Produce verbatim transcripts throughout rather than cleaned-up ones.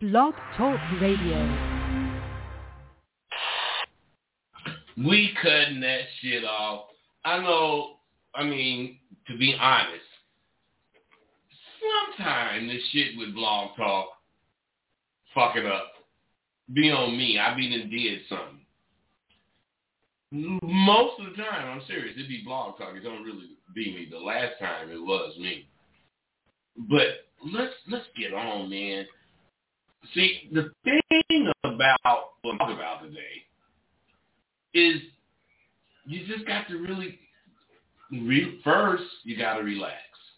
Blog Talk Radio. We cutting that shit off. I know, I mean, to be honest, sometimes this shit with Blog Talk fuck it up. Be on me. I be done did something. Most of the time, I'm serious, it be Blog Talk. It don't really be me. The last time it was me. But let's let's get on, man. See, the thing about what I'm talking about today is you just got to really, re- first, you got to relax.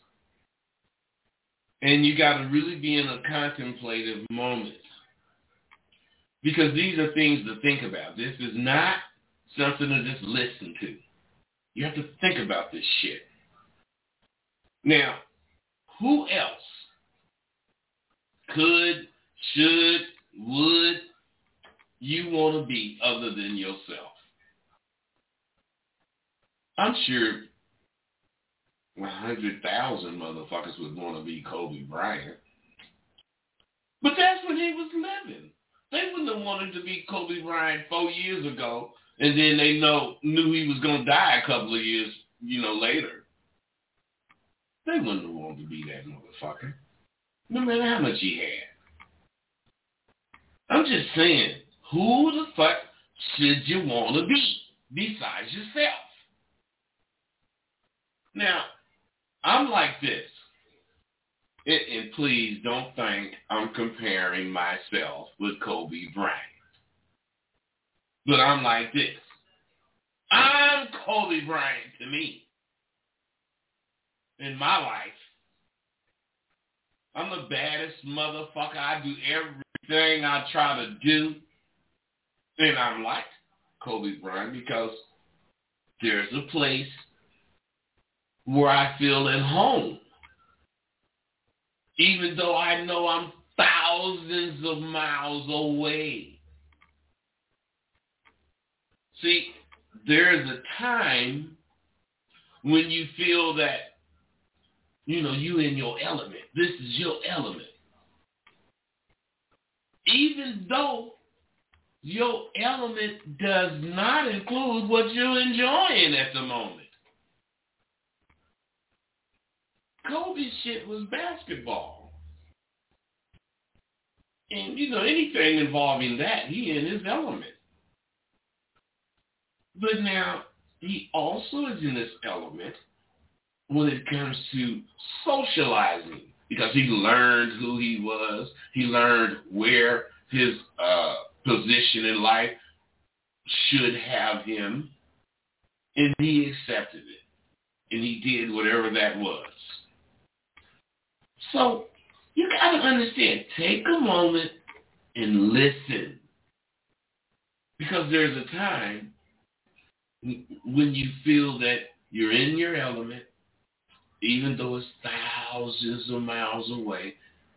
And you got to really be in a contemplative moment. Because these are things to think about. This is not something to just listen to. You have to think about this shit. Now, who else could, should, would you want to be other than yourself? I'm sure one hundred thousand motherfuckers would want to be Kobe Bryant. But that's when he was living. They wouldn't have wanted to be Kobe Bryant four years ago, and then they know knew he was going to die a couple of years, you know, later. They wouldn't have wanted to be that motherfucker, no matter how much he had. I'm just saying, who the fuck should you want to be besides yourself? Now, I'm like this, and, and please don't think I'm comparing myself with Kobe Bryant. But I'm like this. I'm Kobe Bryant to me. In my life, I'm the baddest motherfucker. I do everything I try to do. And I'm like Kobe Bryant because there's a place where I feel at home. Even though I know I'm thousands of miles away. See, there is a time when you feel that, you know, you in your element. This is your element. Even though your element does not include what you're enjoying at the moment. Kobe's shit was basketball. And, you know, anything involving that, he in his element. But now, he also is in his element when it comes to socializing, because he learned who he was. He learned where his uh, position in life should have him, and he accepted it, and he did whatever that was. So you got to understand, take a moment and listen, because there's a time when you feel that you're in your element, even though it's thousands of miles away.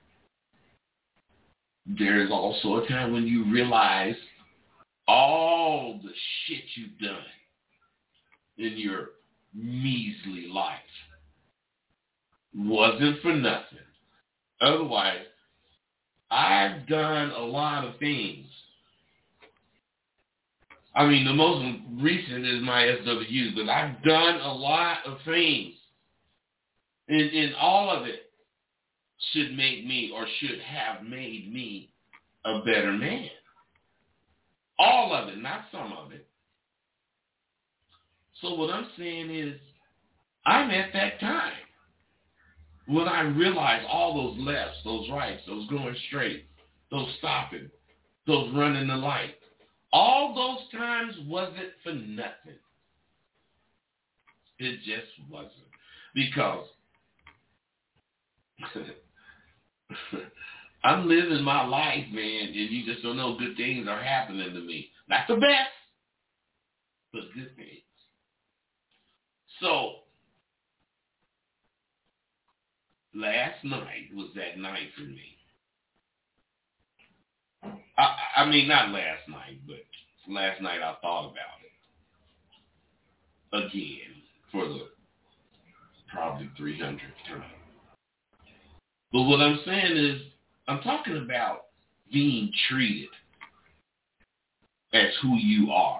There's also a time when you realize all the shit you've done in your measly life wasn't for nothing. Otherwise, I've done a lot of things. I mean, the most recent is my S W, but I've done a lot of things. And, and all of it should make me, or should have made me, a better man. All of it, not some of it. So what I'm saying is, I'm at that time when I realize all those lefts, those rights, those going straight, those stopping, those running the light. All those times wasn't for nothing. It just wasn't. Because I'm living my life, man, and you just don't know good things are happening to me. Not the best, but good things. So, last night was that night for me. I, I mean, not last night, but last night I thought about it again for the probably three hundredth time. But what I'm saying is, I'm talking about being treated as who you are.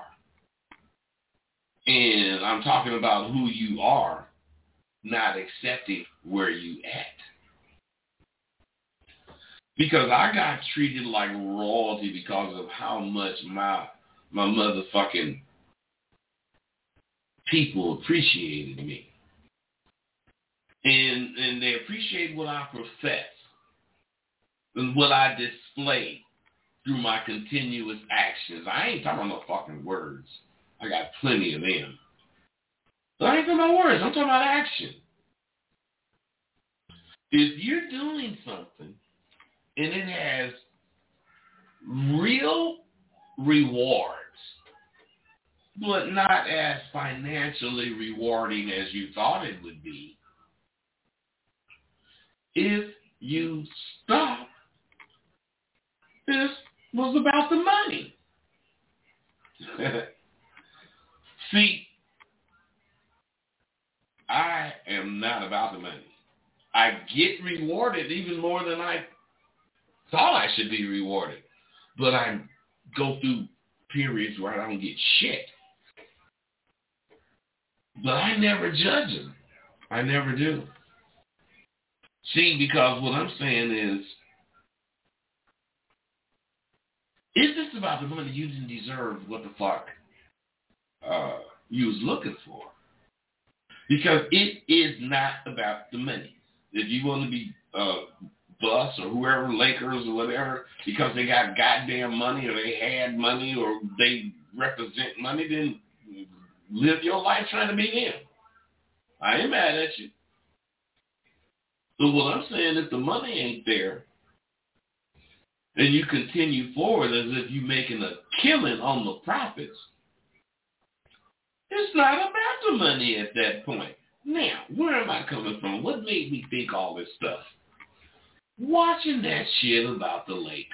And I'm talking about who you are, not accepting where you at. Because I got treated like royalty because of how much my my motherfucking people appreciated me. And and they appreciate what I profess and what I display through my continuous actions. I ain't talking about no fucking words. I got plenty of them. But I ain't talking about words. I'm talking about action. If you're doing something and it has real rewards, but not as financially rewarding as you thought it would be, if you stop, this was about the money. See, I am not about the money. I get rewarded even more than I thought I should be rewarded. But I go through periods where I don't get shit. But I never judge them. I never do. See, because what I'm saying is, if it's about the money, you didn't deserve what the fuck uh, you was looking for. Because it is not about the money. If you want to be uh, Bus or whoever, Lakers or whatever, because they got goddamn money or they had money or they represent money, then live your life trying to be them. I ain't mad at you. So what I'm saying is, the money ain't there, and you continue forward as if you're making a killing on the profits, it's not about the money at that point. Now, where am I coming from? What made me think all this stuff? Watching that shit about the Lakers.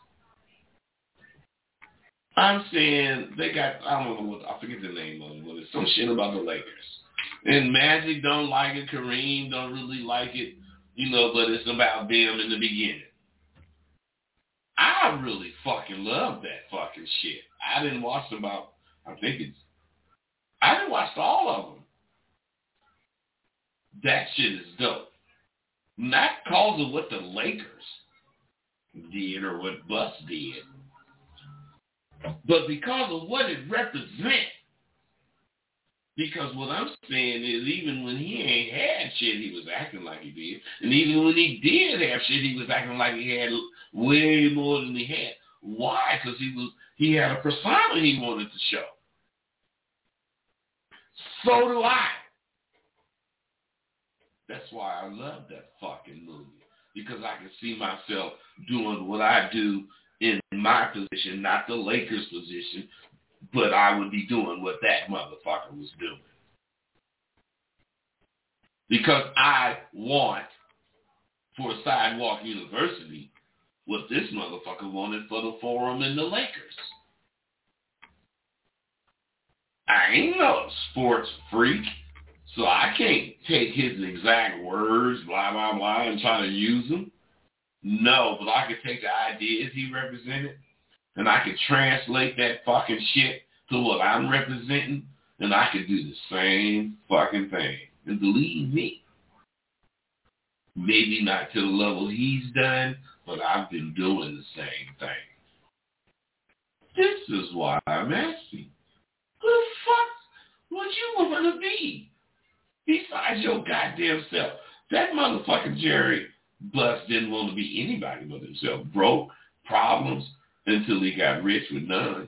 I'm saying they got, I don't know what, I forget the name of it, but it's some shit about the Lakers. And Magic don't like it, Kareem don't really like it, you know, but it's about them in the beginning. I really fucking love that fucking shit. I didn't watch about, I think it's, I didn't watch all of them. That shit is dope. Not because of what the Lakers did or what Bus did, but because of what it represents. Because what I'm saying is, even when he ain't had shit, he was acting like he did. And even when he did have shit, he was acting like he had way more than he had. Why? Because he was he had a persona he wanted to show. So do I. That's why I love that fucking movie. Because I can see myself doing what I do in my position, not the Lakers' position, but I would be doing what that motherfucker was doing. Because I want for Sidewalk University what this motherfucker wanted for the Forum and the Lakers. I ain't no sports freak, so I can't take his exact words, blah, blah, blah, and try to use them. No, but I could take the ideas he represented, and I could translate that fucking shit to what I'm representing, and I could do the same fucking thing. And believe me, maybe not to the level he's done, but I've been doing the same thing. This is why I'm asking. Who the fuck would you want to be besides your goddamn self? That motherfucking Jerry Buss didn't want to be anybody but himself. Broke, problems, until he got rich with none.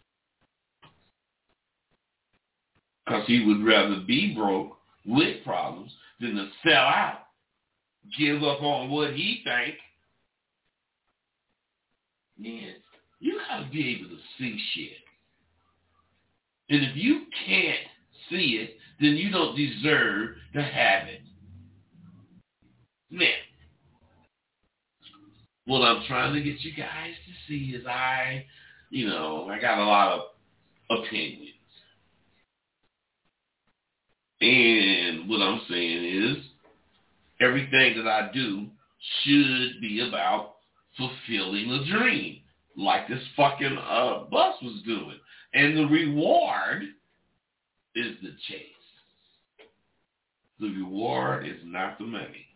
Because he would rather be broke with problems than to sell out, give up on what he think. Man, you got to be able to see shit. And if you can't see it, then you don't deserve to have it. Now, what I'm trying to get you guys to see is I, you know, I got a lot of opinions. And what I'm saying is, everything that I do should be about fulfilling a dream, like this fucking uh, bus was doing. And the reward is the chase. The reward is not the money.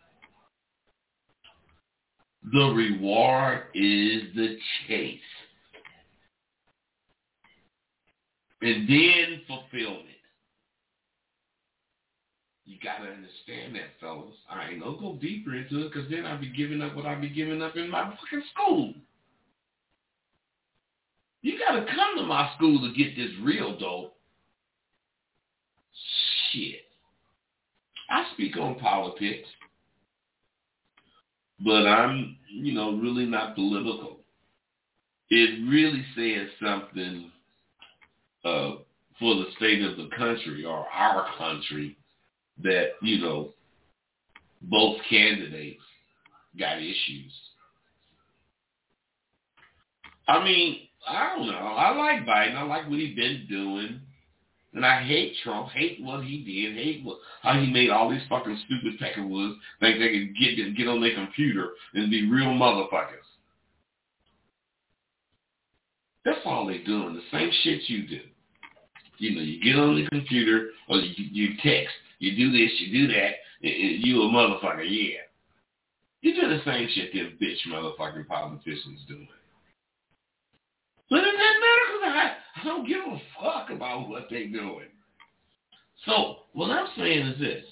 The reward is the chase. And then fulfillment. You got to understand that, fellas. I ain't going to go deeper into it because then I'll be giving up what I'll be giving up in my fucking school. You got to come to my school to get this real dope. Shit. I speak on politics, but I'm, you know, really not political. It really says something uh, for the state of the country or our country that, you know, both candidates got issues. I mean, I don't know. I like Biden. I like what he's been doing. And I hate Trump, hate what he did, hate what, how he made all these fucking stupid peckerwoods think they could get, get on their computer and be real motherfuckers. That's all they doing, the same shit you do. You know, you get on the computer or you, you text, you do this, you do that, and you a motherfucker, yeah. You do the same shit them bitch motherfucking politicians doing. But it doesn't matter because I, I don't give a fuck about what they're doing. So what I'm saying is this.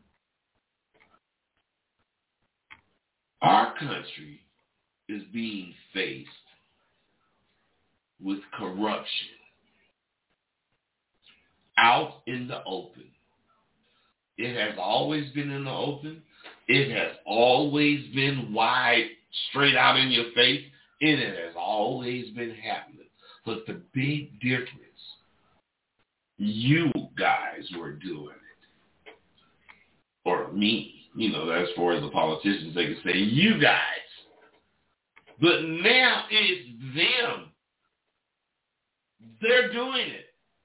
Our country is being faced with corruption out in the open. It has always been in the open. It has always been wide, straight out in your face. And it has always been happening. But the big difference, you guys were doing it. Or me. You know, as far as the politicians, they can say, you guys. But now it's them. They're doing it.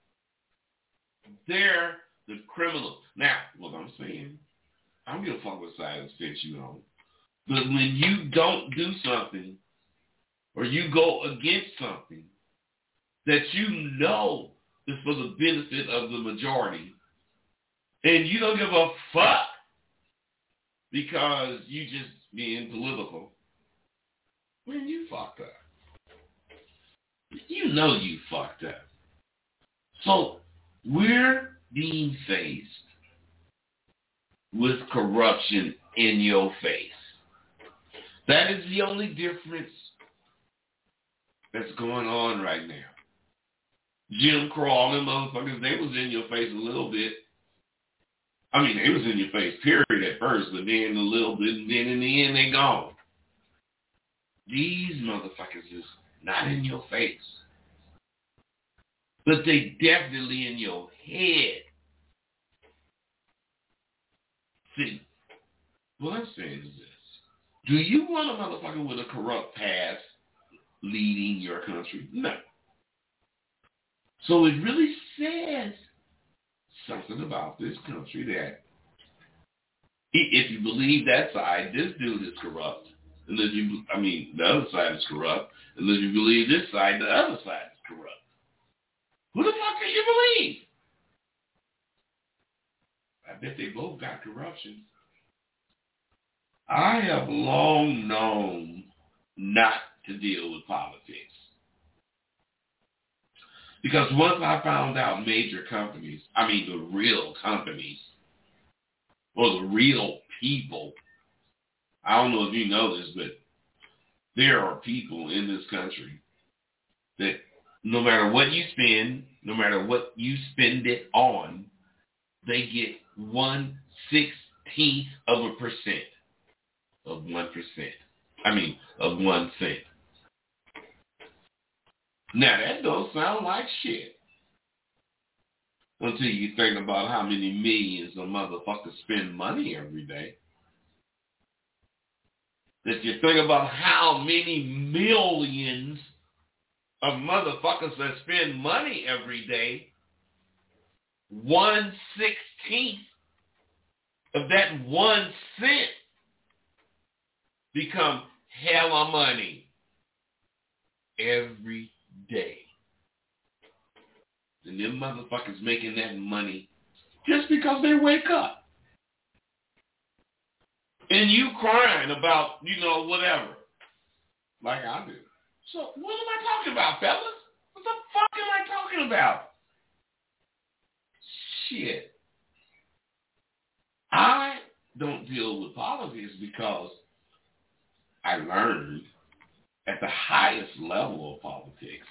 They're the criminals. Now, what I'm saying, I don't give a fuck what side of the fence you on. But when you don't do something, or you go against something that you know is for the benefit of the majority, and you don't give a fuck because you just being political, man, you fucked up. You know you fucked up. So we're being faced with corruption in your face. That is the only difference that's going on right now. Jim Crow, all them motherfuckers, they was in your face a little bit. I mean, they was in your face, period, at first, but then a little bit, and then in the end, they gone. These motherfuckers is not in your face. But they definitely in your head. See, what I'm saying is this. Do you want a motherfucker with a corrupt past leading your country? No. So it really says something about this country that if you believe that side, this dude is corrupt. And if you, I mean, the other side is corrupt. And if you believe this side, the other side is corrupt. Who the fuck do you believe? I bet they both got corruption. I have long known not to deal with politics. Because once I found out major companies, I mean the real companies, or the real people, I don't know if you know this, but there are people in this country that no matter what you spend, no matter what you spend it on, they get one sixteenth of a percent of one percent. I mean, of one cent. Now, that don't sound like shit until you think about how many millions of motherfuckers spend money every day. If you think about how many millions of motherfuckers that spend money every day, one sixteenth of that one cent become hella money every day. And them motherfuckers making that money just because they wake up. And you crying about, you know, whatever. Like I do. So what am I talking about, fellas? What the fuck am I talking about? Shit. I don't deal with politics because I learned at the highest level of politics,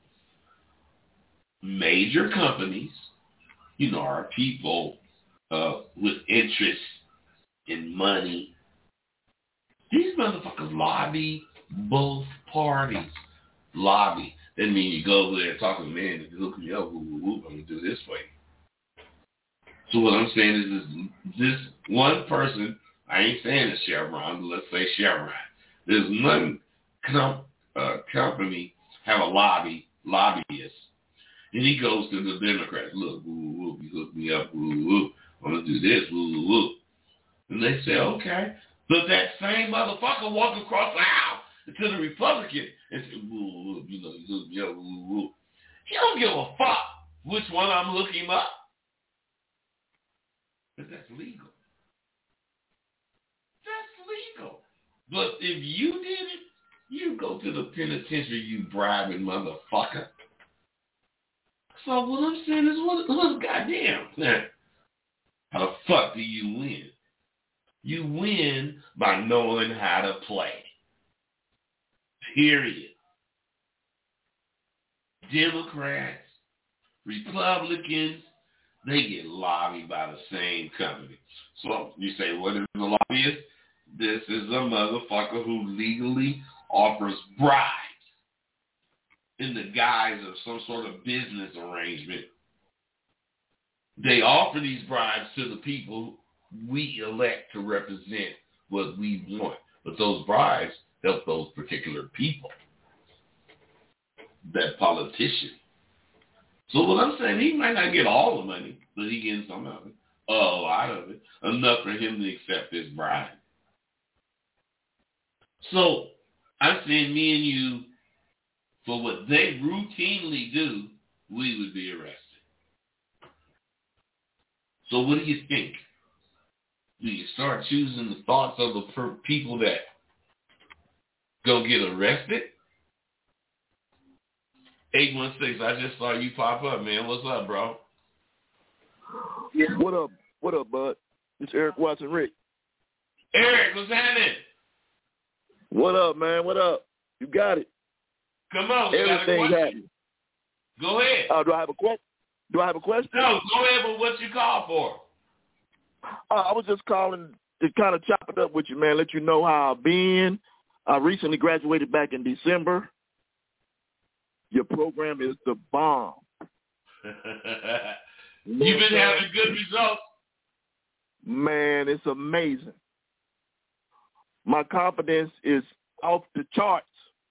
major companies, you know, are people uh, with interest in money. These motherfuckers lobby both parties. Lobby. That means you go over there and talk to the man and hook me up. Woo, woo, woo, I'm going to do this for you. So what I'm saying is this, this one person, I ain't saying it's Chevron, but let's say Chevron. There's one com- uh, company have a lobby, lobbyist, and he goes to the Democrats. Look, woo, woo, woo, you hook me up, woo, woo, I'm going to do this, woo, woo, woo. And they say, okay. But that same motherfucker walks across the aisle to the Republican and say, woo, woo, you know, you hook me up, woo, woo. He don't give a fuck which one I'm hooking up. But that's legal. That's legal. But if you did it, you go to the penitentiary, you bribing motherfucker. So what I'm saying is, what, what goddamn, now, how the fuck do you win? You win by knowing how to play. Period. Democrats, Republicans, they get lobbied by the same company. So you say, what is a lobbyist? This is a motherfucker who legally offers bribes in the guise of some sort of business arrangement. They offer these bribes to the people we elect to represent what we want. But those bribes help those particular people, that politician. So what I'm saying, he might not get all the money, but he gets some of it, a lot of it, enough for him to accept this bribe. So I'm saying me and you, for what they routinely do, we would be arrested. So what do you think? Do you start choosing the thoughts of the per- people that go get arrested? eight one six, I just saw you pop up, man. What's up, bro? What up? What up, bud? It's Eric Watson Rick. Eric, what's happening? What up, man? What up? You got it. Come on. Everything's happening. Go ahead. Uh, do I have a question? Do I have a question? No, go ahead with what you called for. Uh, I was just calling to kind of chop it up with you, man, let you know how I've been. I recently graduated back in December. Your program is the bomb. You've been having good results. Man, it's amazing. My confidence is off the charts.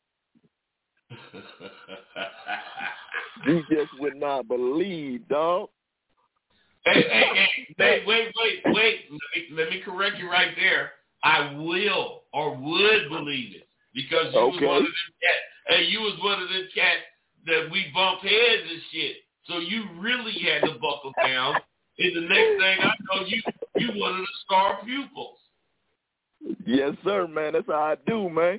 You just would not believe, dog. Hey, hey, hey, hey, wait, wait, wait. Let me, let me correct you right there. I will or would believe it because you okay. was one of them cats. Hey, you was one of them cats that we bumped heads and shit. So you really had to buckle down. And the next thing I know, you you one of the star pupils. Yes, sir, man. That's how I do, man.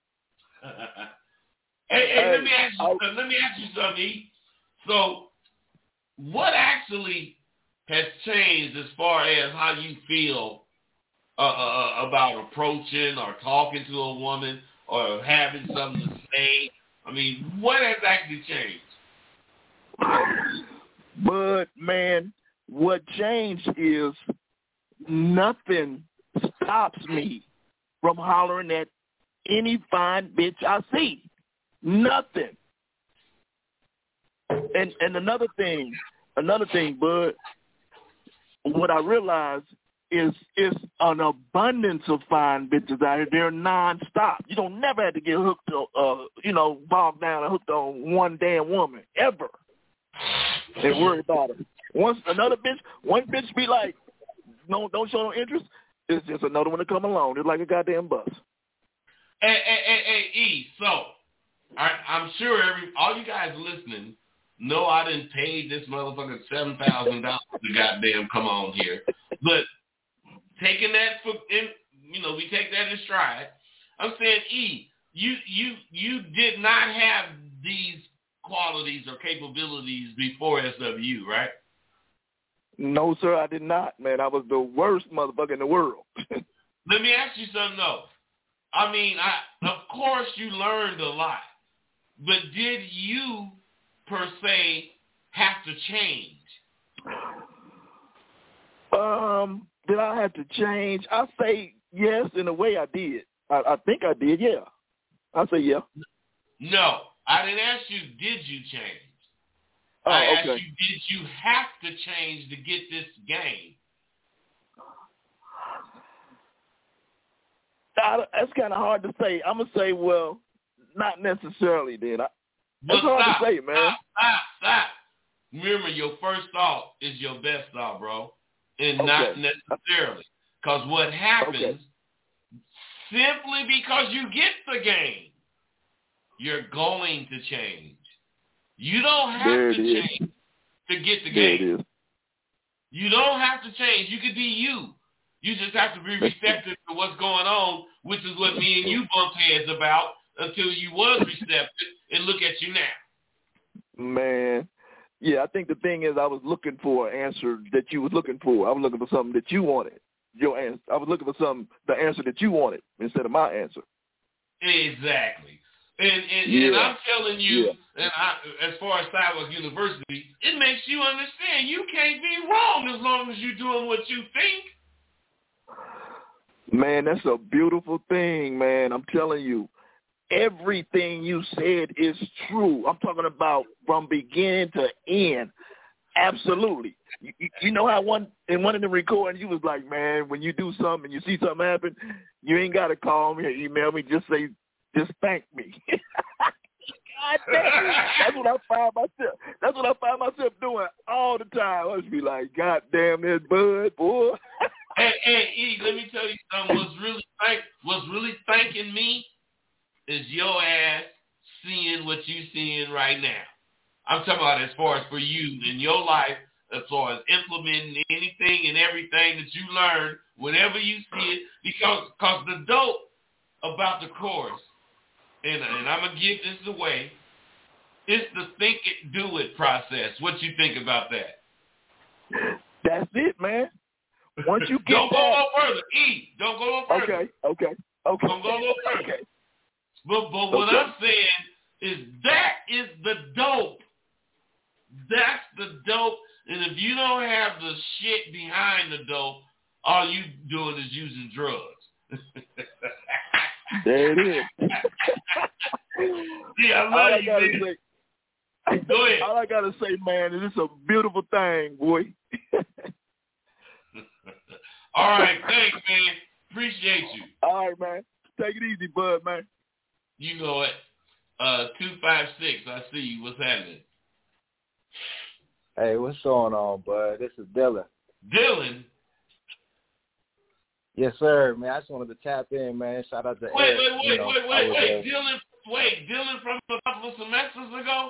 hey, hey, let me ask you. I'll... Let me ask you something. E. So, what actually has changed as far as how you feel uh, uh, about approaching or talking to a woman or having something to say? I mean, what has actually changed? But, man, what changed is nothing stops me from hollering at any fine bitch I see. Nothing. And and another thing, another thing, Bud, what I realized is it's an abundance of fine bitches out here. They're nonstop. You don't never have to get hooked, uh, you know, bogged down and hooked on one damn woman ever, and worry about it. Once another bitch, one bitch be like, no, don't show no interest. It's just another one to come along. It's like a goddamn bus. Hey, hey, hey, hey, E, so I, I'm sure every all you guys listening know I didn't pay this motherfucker seven thousand dollars to goddamn come on here. But taking that for, in, you know, we take that in stride. I'm saying, E, you you you did not have these qualities or capabilities before S W U, right? No, sir, I did not, man. I was the worst motherfucker in the world. Let me ask you something, though. I mean, I, of course you learned a lot, but did you, per se, have to change? Um, did I have to change? I say yes, in a way I did. I, I think I did, yeah. I say yeah. No, I didn't ask you, did you change? Oh, I asked okay. you, did you have to change to get this game? I, that's kind of hard to say. I'm going to say, well, not necessarily then. I, But it's hard stop, to say, man. Stop, stop, stop. Remember, your first thought is your best thought, bro, and Okay. not necessarily. Because what happens, Okay. simply because you get the game, you're going to change. You don't have there to it change is. to get the There game. it is. You don't have to change. You could be you. You just have to be receptive to what's going on, which is what me and you bumped heads about until you was receptive, and look at you now. Man, yeah, I think the thing is I was looking for an answer that you was looking for. I was looking for something that you wanted. Your answer. I was looking for something, the answer that you wanted instead of my answer. Exactly. And and, yeah. and I'm telling you, yeah. and I, as far as Sidewalk University, it makes you understand you can't be wrong as long as you're doing what you think. Man, that's a beautiful thing, man. I'm telling you. Everything you said is true. I'm talking about from beginning to end. Absolutely. You, you, you know how one in one of the recordings you was like, man, when you do something and you see something happen, you ain't got to call me or email me. Just say, just thank me. God damn. That's what I find myself. That's what I find myself doing all the time. I just be like, God damn this bud, boy. Hey, hey, E, let me tell you something. What's really thank, what's really thanking me is your ass seeing what you seeing right now. I'm talking about as far as for you in your life, as far as implementing anything and everything that you learn whenever you see it, because cause the dope about the course, and, and I'm going to give this away, it's the think it, do it process. What you think about that? That's it, man. Once you get Don't go that, no further. E, don't go no further. Okay, okay, okay. Don't go no further. Okay. But, but what okay. I'm saying is that is the dope. That's the dope. And if you don't have the shit behind the dope, all you doing is using drugs. There it is. Yeah, I love all I you, gotta man. say, Go ahead. All I gotta say, man, is it's a beautiful thing, boy. All right, thanks, man. Appreciate you. All right, man. Take it easy, bud, man. You know it. Uh, two five six. I see you. What's happening? Hey, what's going on, bud? This is Dylan. Dylan? Yes, sir, man. I just wanted to tap in, man. Shout out to Wait, Eric. wait, wait, you know, wait, wait, was, wait. uh, Dylan, wait. Dylan from a couple of semesters ago?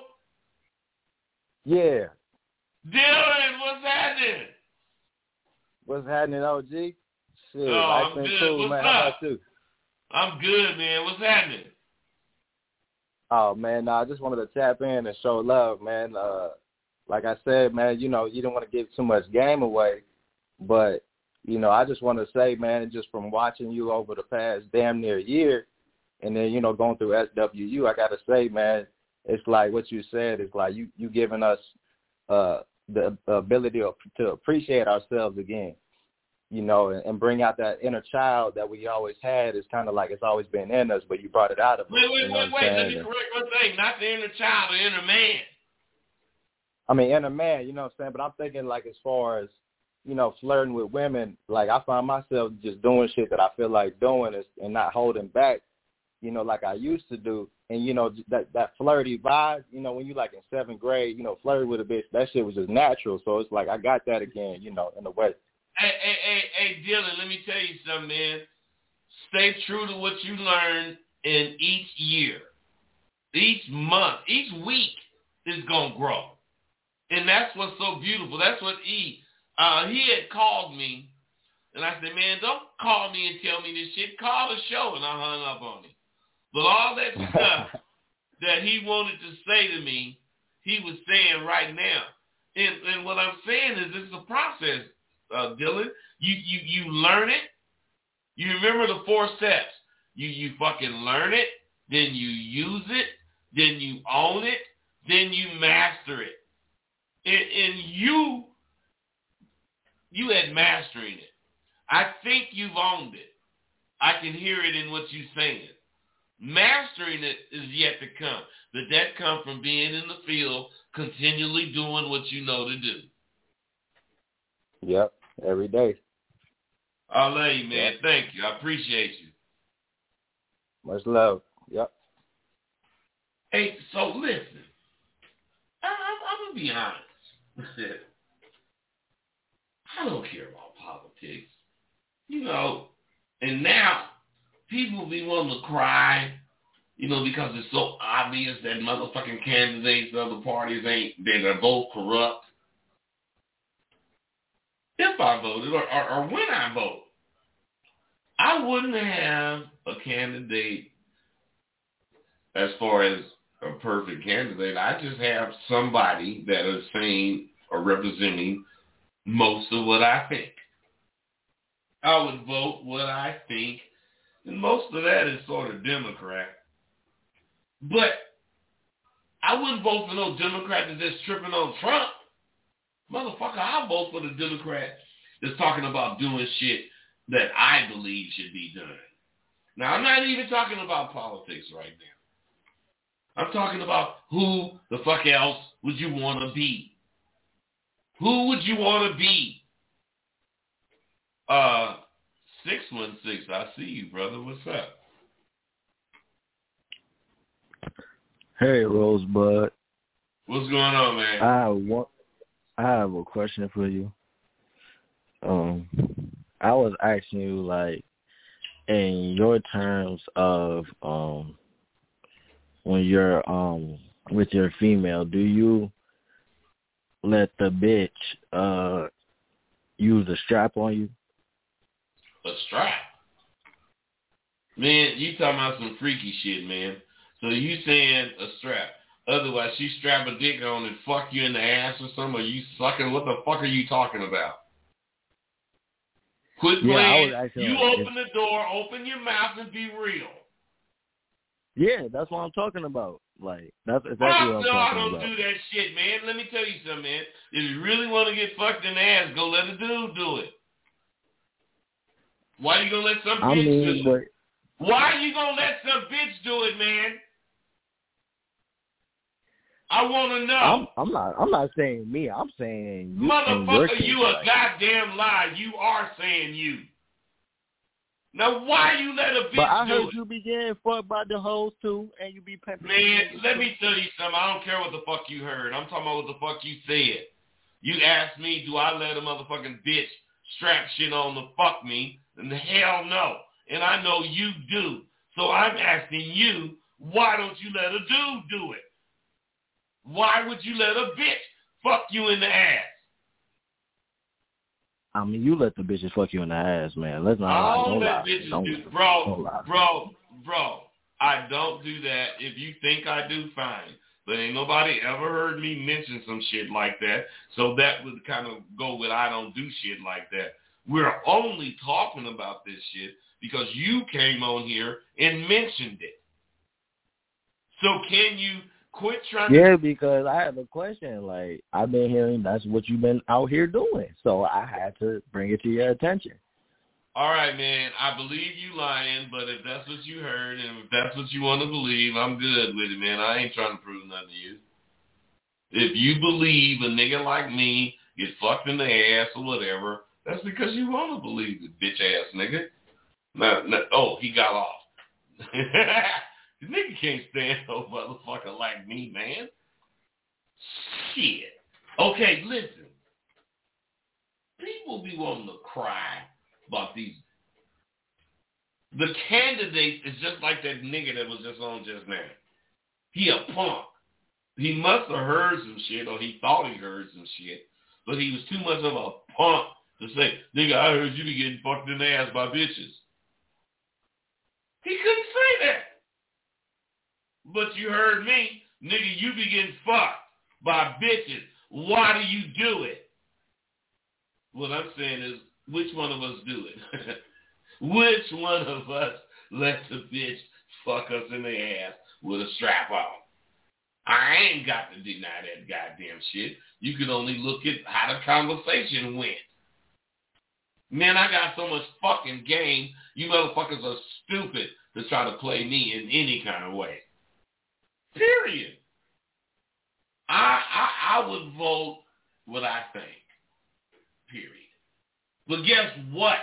Yeah. Dylan, what's happening? What's happening, O G? Shit, Oh, life's I'm been good. cool, What's man. up? How about you? I'm good, man. What's happening? Oh, man, no, I just wanted to tap in and show love, man. Uh, like I said, man, you know, you don't want to give too much game away, but, you know, I just want to say, man, just from watching you over the past damn near year and then, you know, going through S W U, I got to say, man, it's like what you said. It's like you, you giving us uh, the ability to, to appreciate ourselves again, you know, and, and bring out that inner child that we always had. It's kind of like it's always been in us, but you brought it out of us. Wait, wait, you know wait, what wait. I'm Let me saying? correct one thing. Not the inner child, the inner man. I mean, inner man, you know what I'm saying? But I'm thinking, like, as far as, you know, flirting with women, like, I find myself just doing shit that I feel like doing is, and not holding back, you know, like I used to do. And, you know, that that flirty vibe, you know, when you, like, in seventh grade, you know, flirting with a bitch, that shit was just natural. So it's like I got that again, you know, in a way. Hey, hey, hey, hey, Dylan, let me tell you something, man. Stay true to what you learned And each year, each month, each week is going to grow. And that's what's so beautiful. That's what E, uh, he had called me. And I said, man, don't call me and tell me this shit. Call the show. And I hung up on him. But all that stuff that he wanted to say to me, he was saying right now. And, and what I'm saying is it's a process, uh, Dylan. You, you, you learn it. You remember the four steps. You, you fucking learn it. Then you use it. Then you own it. Then you master it. And, and you, you had mastering it. I think you've owned it. I can hear it in what you're saying. Mastering it is yet to come. But that comes from being in the field, continually doing what you know to do. Yep, every day. I'll love you, man. Yep. Thank you. I appreciate you. Much love. Yep. Hey, so listen. I, I, I'm going to be honest. I don't care about politics. You know, and now people be wanting to cry, you know, because it's so obvious that motherfucking candidates of other parties ain't, they're both corrupt. If I voted, or, or, or when I vote, I wouldn't have a candidate as far as a perfect candidate. I just have somebody that is saying or representing most of what I think. I would vote what I think, and most of that is sort of Democrat. But I wouldn't vote for no Democrat that's just tripping on Trump. Motherfucker, I'll vote for the Democrat that's talking about doing shit that I believe should be done. Now, I'm not even talking about politics right now. I'm talking about who the fuck else would you want to be? Who would you want to be? Uh, six one six, I see you, brother. What's up? Hey, Rosebud. What's going on, man? I have one, I have a question for you. Um, I was asking you, like, in your terms of um, when you're um with your female, do you let the bitch uh use a strap on you? A strap? Man, you talking about some freaky shit, man. So you saying a strap. Otherwise, she strap a dick on and fuck you in the ass or something, or you sucking? What the fuck are you talking about? Quit Yeah, playing. I was actually, You open the door, open your mouth, and be real. Yeah, that's what I'm talking about. Like, that's exactly Fuck what I'm no, I talking don't about. do that shit, man. Let me tell you something, man. If you really want to get fucked in the ass, go let a dude do it. Why you gonna let some I bitch mean, do but it? Why you gonna let some bitch do it, man? I want to know. I'm, I'm not. I'm not saying me. I'm saying you. Motherfucker, case, you a like, goddamn lie. You are saying you. Now, why you let a bitch do it? But I heard you be getting fucked by the hoes too, and you be pimping. Man, let me tell you something. I don't care what the fuck you heard. I'm talking about what the fuck you said. You asked me, do I let a motherfucking bitch strap shit on to fuck me? And the hell no. And I know you do. So I'm asking you, why don't you let a dude do it? Why would you let a bitch fuck you in the ass? I mean, you let the bitches fuck you in the ass, man. Let's not lie. All Don't that lie. bitches Don't, do, bro, don't lie. bro, bro. I don't do that. If you think I do, fine. But ain't nobody ever heard me mention some shit like that. So that would kind of go with I don't do shit like that. We're only talking about this shit because you came on here and mentioned it. So can you quit trying yeah, to... because I have a question. Like, I've been hearing that's what you've been out here doing. So I had to bring it to your attention. All right, man, I believe you lying, but if that's what you heard and if that's what you want to believe, I'm good with it, man. I ain't trying to prove nothing to you. If you believe a nigga like me get fucked in the ass or whatever, that's because you want to believe it, bitch-ass nigga. No, no, oh, he got off. The nigga can't stand no motherfucker like me, man. Shit. Okay, listen. People be wanting to cry about these The candidate is just like that nigga that was just on just now. He a punk. He must have heard some shit, or he thought he heard some shit, but he was too much of a punk to say, nigga, I heard you be getting fucked in the ass by bitches. He couldn't say that. But you heard me, nigga, you be getting fucked by bitches. Why do you do it? What I'm saying is, which one of us do it? Which one of us let the bitch fuck us in the ass with a strap on? I ain't got to deny that goddamn shit. You can only look at how the conversation went. Man, I got so much fucking game, you motherfuckers are stupid to try to play me in any kind of way. Period. I, I, I would vote what I think. Period. But guess what?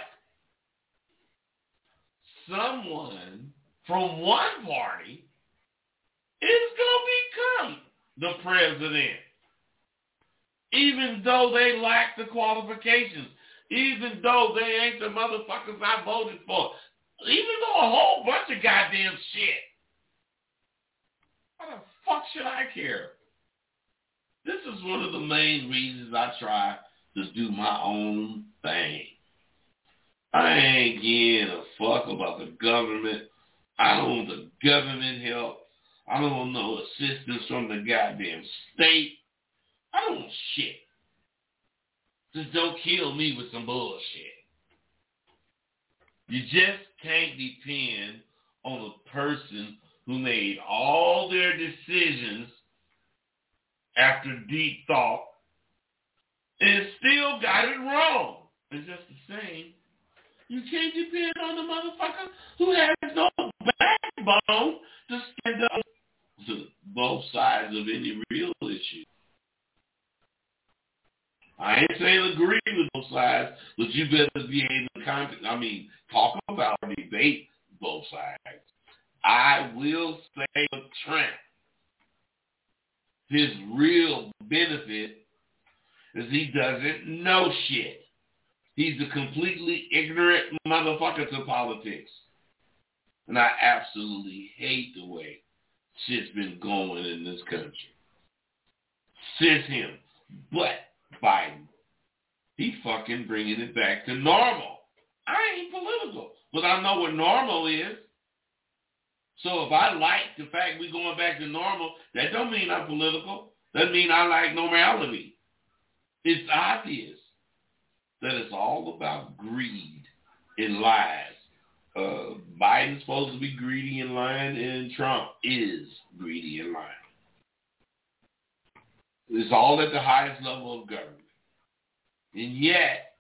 Someone from one party is going to become the president, even though they lack the qualifications, even though they ain't the motherfuckers I voted for, even though a whole bunch of goddamn shit. Why the fuck should I care? This is one of the main reasons I try to do my own thing. I ain't giving a fuck about the government. I don't want the government help. I don't want no assistance from the goddamn state. I don't want shit. Just don't kill me with some bullshit. You just can't depend on a person who made all their decisions after deep thought and still got it wrong. It's just the same. You can't depend on the motherfucker who has no backbone to stand up to both sides of any real issue. I ain't saying agree with both sides, but you better be able to con- I mean, talk about or debate both sides. I will say of Trump, his real benefit is he doesn't know shit. He's a completely ignorant motherfucker to politics. And I absolutely hate the way shit's been going in this country. Since him. But Biden, he fucking bringing it back to normal. I ain't political, but I know what normal is. So if I like the fact we going back to normal, that don't mean I'm political. That mean I like normality. It's obvious that it's all about greed and lies. Uh, Biden's supposed to be greedy and lying, and Trump is greedy and lying. It's all at the highest level of government. And yet,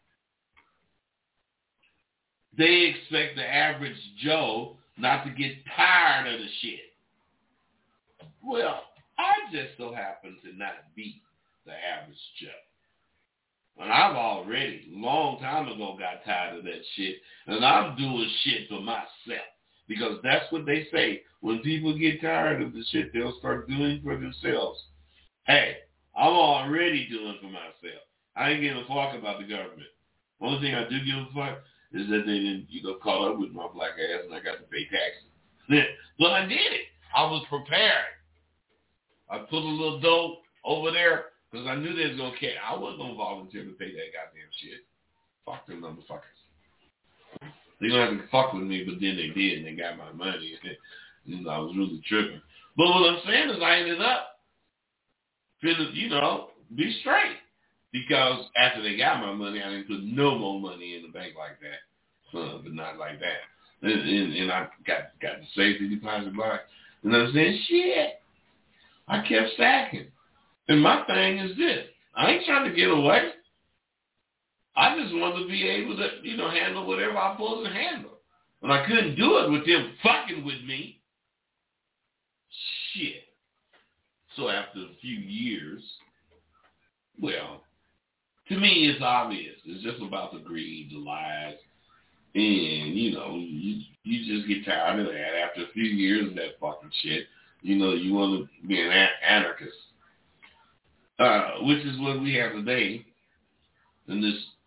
they expect the average Joe not to get tired of the shit. Well, I just so happen to not be the average Joe. And I've already, long time ago, got tired of that shit. And I'm doing shit for myself. Because that's what they say. When people get tired of the shit, they'll start doing for themselves. Hey, I'm already doing for myself. I ain't giving a fuck about the government. Only thing I do give a fuck is that they didn't, you know, caught up with my black ass and I got to pay taxes. But I did it. I was prepared. I put a little dough over there because I knew they was going to care. I wasn't going to volunteer to pay that goddamn shit. Fuck them motherfuckers. They going to have to fuck with me, but then they did and they got my money. And I was really tripping. But what I'm saying is I ended up, you know, be straight. Because after they got my money, I didn't put no more money in the bank like that. Uh, but not like that. And, and, and I got got the safety deposit box. And I'm saying, shit. I kept stacking. And my thing is this. I ain't trying to get away. I just wanted to be able to, you know, handle whatever I'm supposed to handle. And I couldn't do it with them fucking with me. Shit. So after a few years, well, to me, it's obvious. It's just about the greed, the lies, and, you know, you you just get tired of that. After a few years of that fucking shit, you know, you want to be an anarchist, uh, which is what we have today in this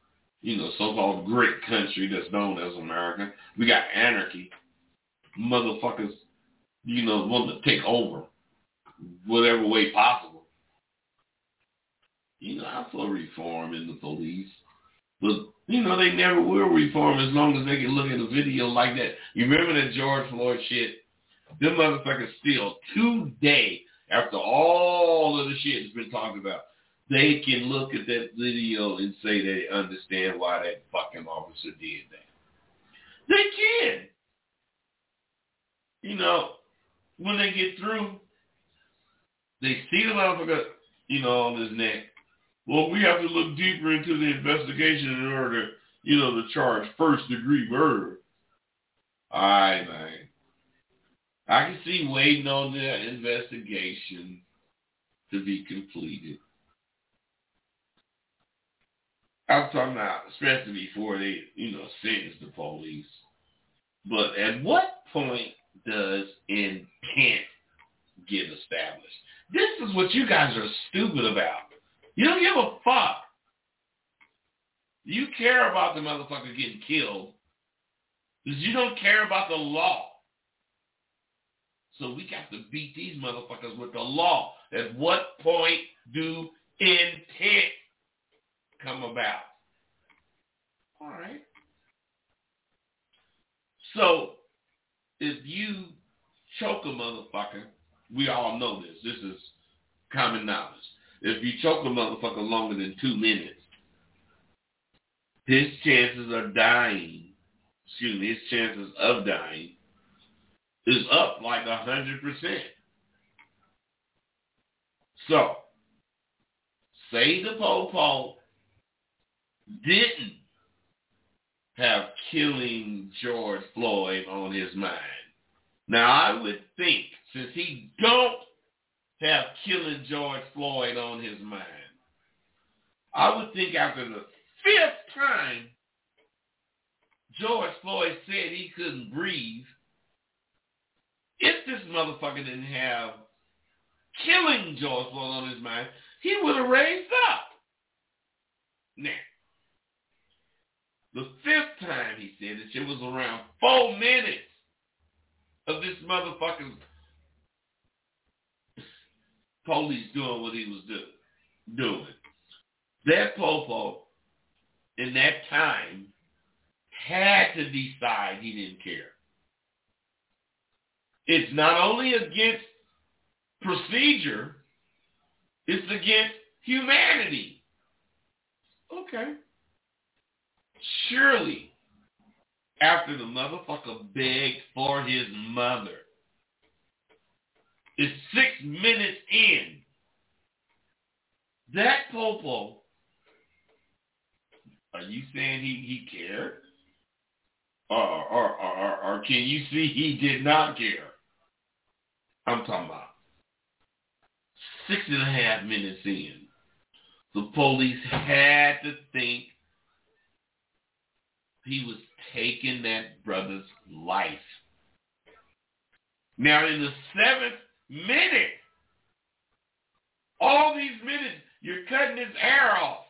you know, so-called great country that's known as America. We got anarchy. Motherfuckers, you know, want to take over whatever way possible. You know, I for reform in the police. But, you know, they never will reform as long as they can look at a video like that. You remember that George Floyd shit? Them motherfuckers still, today, after all of the shit that's been talked about, they can look at that video and say they understand why that fucking officer did that. They can. You know, when they get through, they see the motherfucker, you know, on his neck. Well, we have to look deeper into the investigation in order to, you know, to charge first-degree murder. All right, man. I can see waiting on that investigation to be completed. I'm talking about, especially before they, you know, sentence the police. But at what point does intent get established? This is what you guys are stupid about. You don't give a fuck. You care about the motherfucker getting killed because you don't care about the law. So we got to beat these motherfuckers with the law. At what point do intent come about? All right. So if you choke a motherfucker, we all know this. This is common knowledge. If you choke a motherfucker longer than two minutes, his chances of dying, excuse me, his chances of dying is up like a hundred percent. So, say the po-po didn't have killing George Floyd on his mind. Now, I would think, since he don't have killing George Floyd on his mind, I would think after the fifth time George Floyd said he couldn't breathe, if this motherfucker didn't have killing George Floyd on his mind, he would have raised up. Now, the fifth time he said it, it was around four minutes of this motherfucker's police doing what he was do, doing. That popo, in that time, had to decide he didn't care. It's not only against procedure, it's against humanity. Okay. Surely, after the motherfucker begged for his mother, it's six minutes in, that popo, are you saying he, he cared? Or, or, or, or, or can you see he did not care? I'm talking about six and a half minutes in, the police had to think he was taking that brother's life. Now, in the seventh minute, all these minutes, you're cutting his hair off.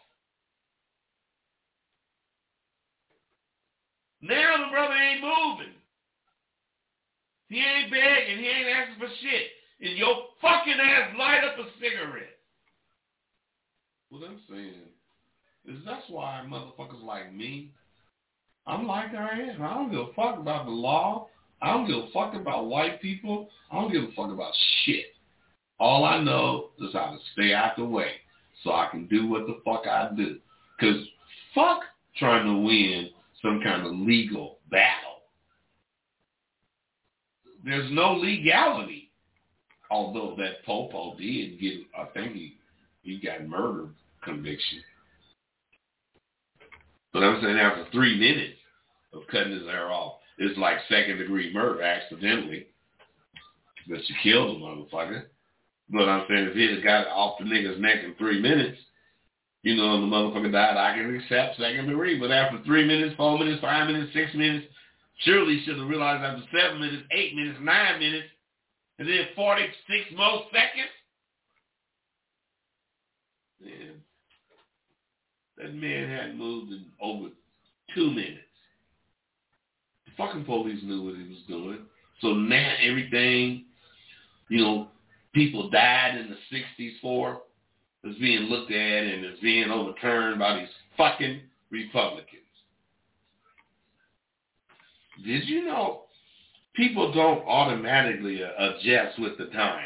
Now the brother ain't moving. He ain't begging. He ain't asking for shit. And your fucking ass light up a cigarette. What I'm saying is that's why motherfuckers like me, I'm like I am. I don't give a fuck about the law. I don't give a fuck about white people. I don't give a fuck about shit. All I know is how to stay out the way so I can do what the fuck I do. Because fuck trying to win some kind of legal battle. There's no legality. Although that popo did get, I think he, he got murder conviction. But I'm saying after three minutes of cutting his hair off, it's like second degree murder accidentally. That you killed the motherfucker. But I'm saying if he'd have got off the nigga's neck in three minutes, you know, and the motherfucker died, I can accept second degree. But after three minutes, four minutes, five minutes, six minutes, surely should have realized after seven minutes, eight minutes, nine minutes, and then forty-six more seconds. Man, That man hadn't moved in over two minutes. The fucking police knew what he was doing. So now everything, you know, people died in the sixties for is being looked at and is being overturned by these fucking Republicans. Did you know people don't automatically adjust with the times?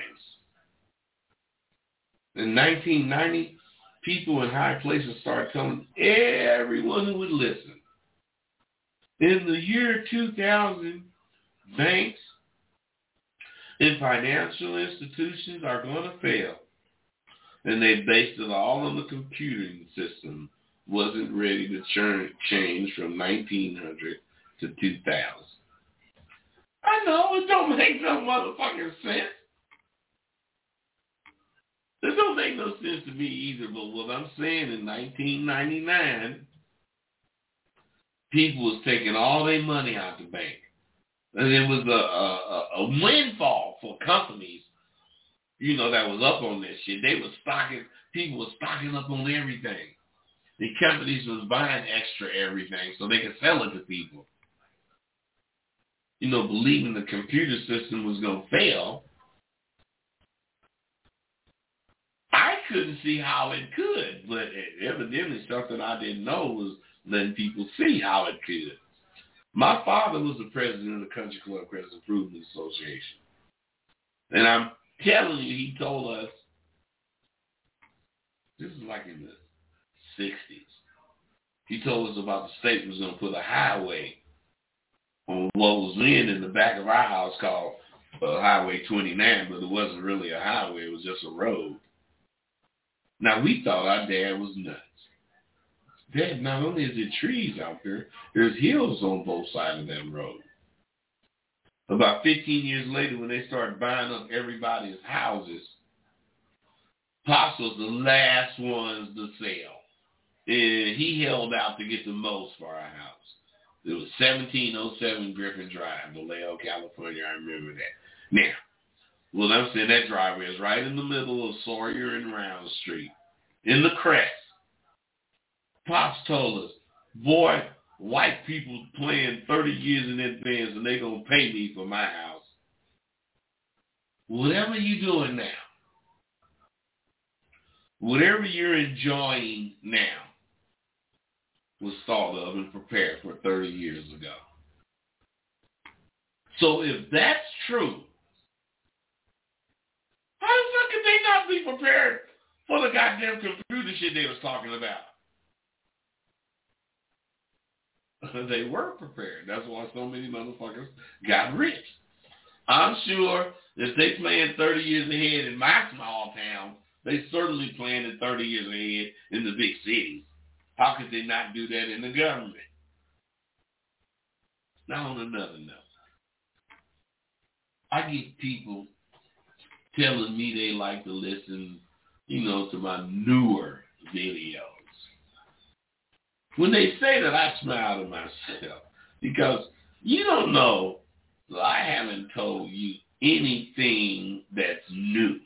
In nineteen ninety, people in high places started telling everyone who would listen. In the year two thousand, banks and financial institutions are going to fail. And they based it all on the computing system wasn't ready to churn, change from nineteen hundred to two thousand. I know, it don't make no motherfucking sense. It don't make no sense to me either, but what I'm saying, in nineteen ninety-nine, people was taking all their money out the bank. And it was a, a, a windfall for companies, you know, that was up on this shit. They were stocking, people were stocking up on everything. The companies was buying extra everything so they could sell it to people. You know, believing the computer system was going to fail. I couldn't see how it could, but evidently something I didn't know was letting people see how it could. My father was the president of the Country Club Credit Improvement Association. And I'm telling you, he told us, this is like in the sixties, he told us about the state was going to put a highway on what was in in the back of our house called uh, Highway twenty-nine, but it wasn't really a highway, it was just a road. Now, we thought our dad was nuts. Dad, not only is there trees out there, there's hills on both sides of that road. About fifteen years later, when they started buying up everybody's houses, Pops was the last ones to sell. And he held out to get the most for our house. It was seventeen oh seven Griffin Drive, Vallejo, California. I remember that. Now, well, I'm saying that driveway is right in the middle of Sawyer and Round Street, in the crest. Pops told us, boy, white people playing thirty years in advance and they going to pay me for my house. Whatever you doing now, whatever you're enjoying now, was thought of and prepared for thirty years ago. So if that's true, how the fuck could they not be prepared for the goddamn computer shit they was talking about? They were prepared. That's why so many motherfuckers got rich. I'm sure if they planned thirty years ahead in my small town, they certainly planned it thirty years ahead in the big cities. How could they not do that in the government? Now on another note, I get people telling me they like to listen, you know, to my newer videos. When they say that, I smile to myself because you don't know that I haven't told you anything that's new.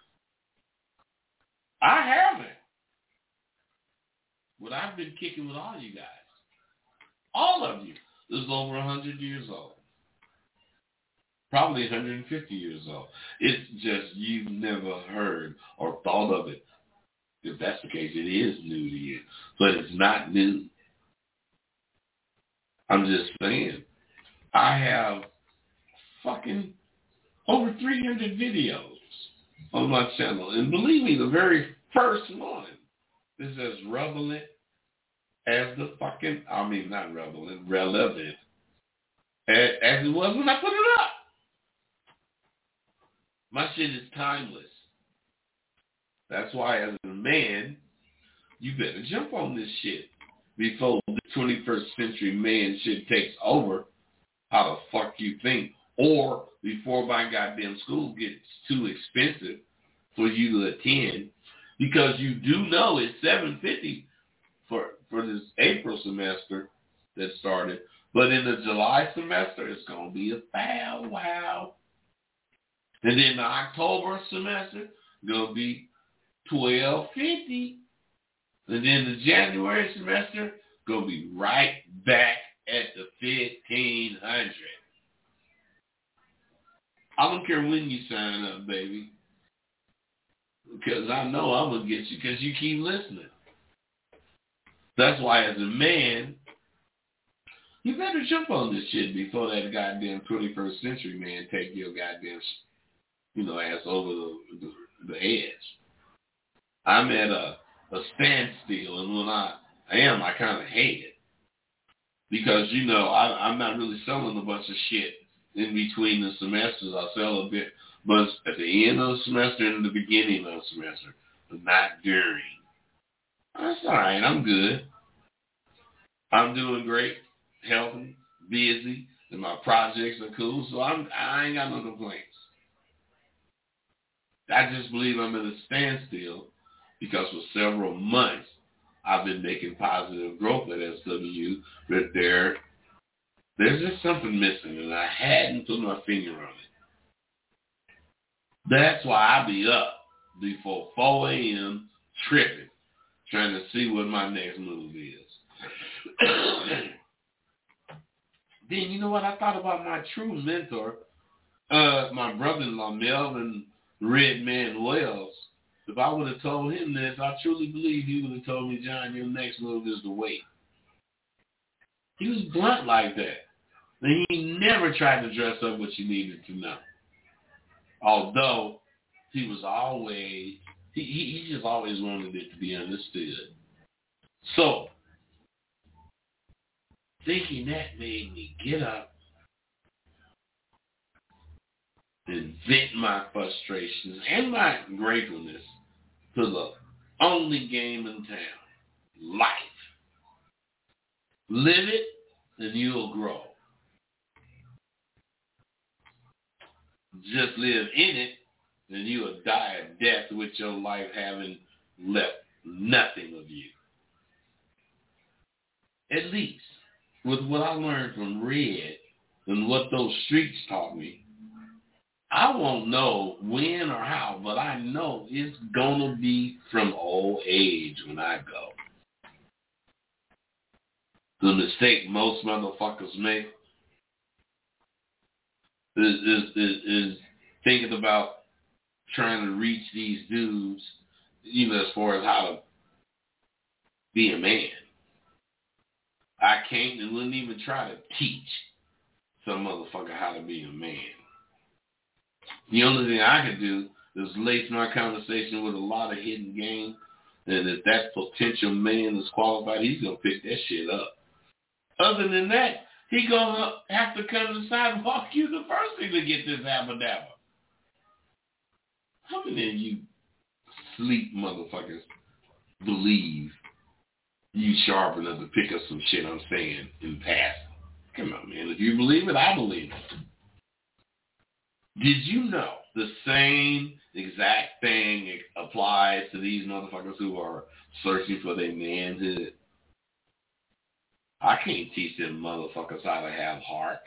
I haven't. But I've been kicking with all you guys. All of you. This is over one hundred years old. Probably one hundred fifty years old. It's just you've never heard or thought of it. If that's the case, it is new to you. But it's not new. I'm just saying. I have fucking over three hundred videos on my channel. And believe me, the very first one is as relevant as the fucking, I mean, not relevant, relevant as, as it was when I put it up. My shit is timeless. That's why as a man, you better jump on this shit before the twenty-first century man shit takes over how the fuck you think, or before my goddamn school gets too expensive for you to attend, because you do know it's seven hundred fifty dollars for, for this April semester that started, but in the July semester, it's going to be a foul wow. And then the October semester, going to be twelve fifty. And then the January semester, going to be right back at the fifteen hundred. I don't care when you sign up, baby. Because I know I'm going to get you because you keep listening. That's why as a man, you better jump on this shit before that goddamn twenty-first century man take your goddamn, you know, ass over the, the, the edge. I'm at a, a standstill, and when I, I am, I kind of hate it. Because, you know, I, I'm not really selling a bunch of shit in between the semesters. I sell a bit, but at the end of the semester and the beginning of the semester, but not during. That's all right. I'm good. I'm doing great, healthy, busy, and my projects are cool, so I'm, I ain't got no complaints. I just believe I'm at a standstill because for several months I've been making positive growth at S W, but there, there's just something missing, and I hadn't put my finger on it. That's why I be up before four a.m. tripping, trying to see what my next move is. Then, you know what? I thought about my true mentor, uh, my brother-in-law, Melvin Redman Wells. If I would have told him this, I truly believe he would have told me, John, your next move is to wait. He was blunt like that. And he never tried to dress up what you needed to know. Although he was always, he, he, he just always wanted it to be understood. So, thinking that made me get up and vent my frustrations and my gratefulness to the only game in town, life. Live it, and you'll grow. Just live in it, and you will die a death with your life having left nothing of you. At least, with what I learned from Red and what those streets taught me, I won't know when or how, but I know it's going to be from old age when I go. The mistake most motherfuckers make is, is, is, is thinking about trying to reach these dudes, you know, as far as how to be a man. I can't and wouldn't even try to teach some motherfucker how to be a man. The only thing I can do is lace my conversation with a lot of hidden game, and if that potential man is qualified, he's going to pick that shit up. Other than that, he going to have to come to the side and walk you the first thing to get this abba-dabba. How many of you sleep motherfuckers believe you sharp enough to pick up some shit I'm saying in passing? Come on, man. If you believe it, I believe it. Did you know the same exact thing applies to these motherfuckers who are searching for their manhood? I can't teach them motherfuckers how to have heart.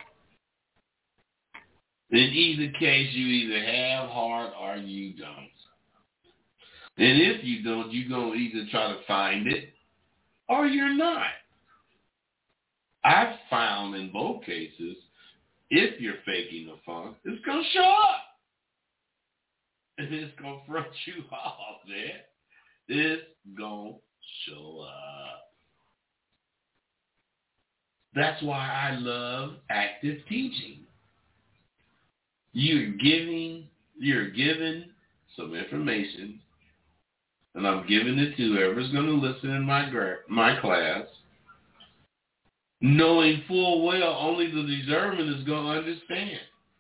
In either case, you either have heart or you don't. And if you don't, you're going to either try to find it or you're not. I've found in both cases, if you're faking the funk, it's going to show up. And it's going to front you off, man. It's going to show up. That's why I love active teaching. You're giving, you're given some information, and I'm giving it to whoever's going to listen in my gra- my class, knowing full well only the deserving is going to understand.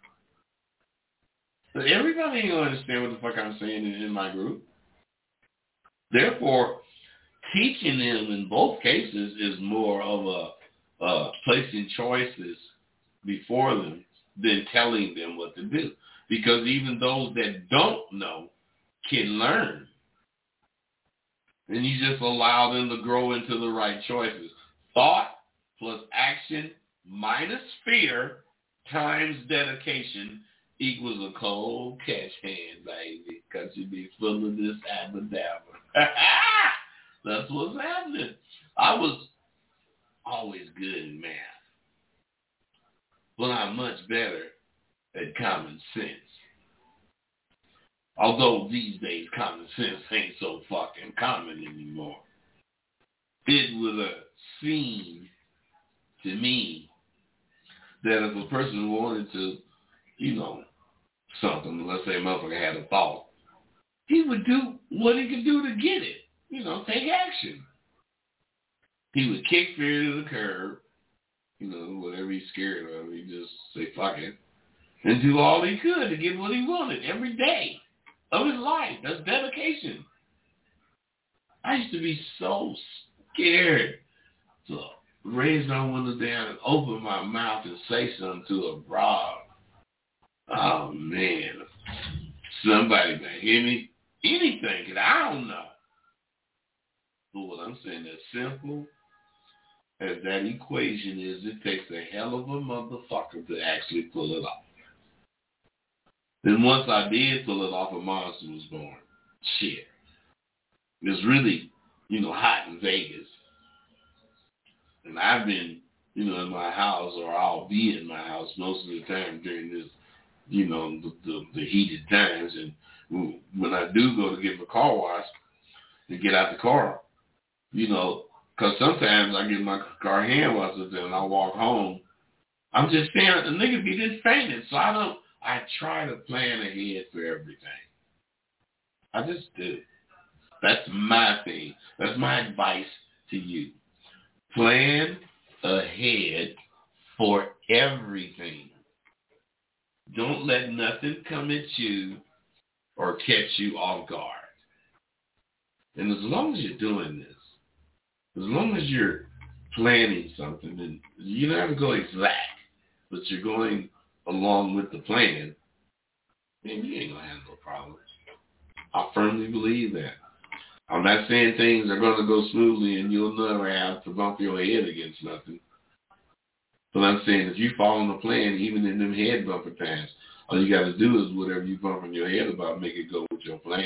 But everybody ain't going to understand what the fuck I'm saying in, in my group. Therefore, teaching them in both cases is more of a uh, placing choices before them than telling them what to do. Because even those that don't know can learn. And you just allow them to grow into the right choices. Thought plus action minus fear times dedication equals a cold catch hand, baby. Because you be full of this abba-dabba. That's what's happening. I was always good in math, but I'm much better at common sense. Although these days common sense ain't so fucking common anymore. It would have seemed to me that if a person wanted to, you know, something, let's say a motherfucker had a thought, he would do what he could do to get it. You know, take action. He would kick fear to the curb, you know, whatever he's scared of, he just say fuck it, and do all he could to get what he wanted every day of his life. That's dedication. I used to be so scared to raise my window down and open my mouth and say something to a broad. Oh, man. Somebody may hear me. Anything, because I don't know. But what I'm saying is simple as that equation is, it takes a hell of a motherfucker to actually pull it off. Then once I did pull it off, a monster was born. Shit. It was really, you know, hot in Vegas. And I've been, you know, in my house, or I'll be in my house most of the time during this, you know, the, the, the heated times. And when I do go to get my car washed and get out the car, you know, because sometimes I get my car hand washed and then I walk home, I'm just staring at the nigga be just fainted. So I don't, I try to plan ahead for everything. I just do. That's my thing. That's my advice to you. Plan ahead for everything. Don't let nothing come at you or catch you off guard. And as long as you're doing this, as long as you're planning something, and you don't have to go exact, but you're going along with the plan, man, you ain't going to have no problems. I firmly believe that. I'm not saying things are going to go smoothly and you'll never have to bump your head against nothing. But I'm saying if you follow the plan, even in them head bumper times, all you got to do is whatever you bumping your head about, make it go with your plan.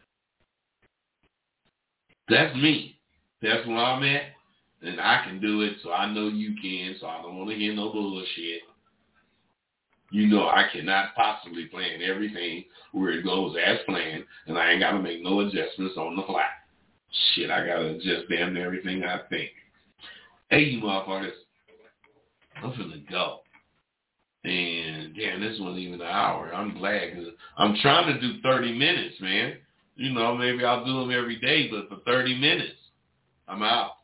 That's me. That's where I'm at. And I can do it, so I know you can, so I don't want to hear no bullshit. You know I cannot possibly plan everything where it goes as planned, and I ain't got to make no adjustments on the fly. Shit, I got to adjust damn near everything I think. Hey, you motherfuckers, I'm finna go. And, damn, this wasn't even an hour. I'm glad, because I'm trying to do thirty minutes, man. You know, maybe I'll do them every day, but for thirty minutes, I'm out.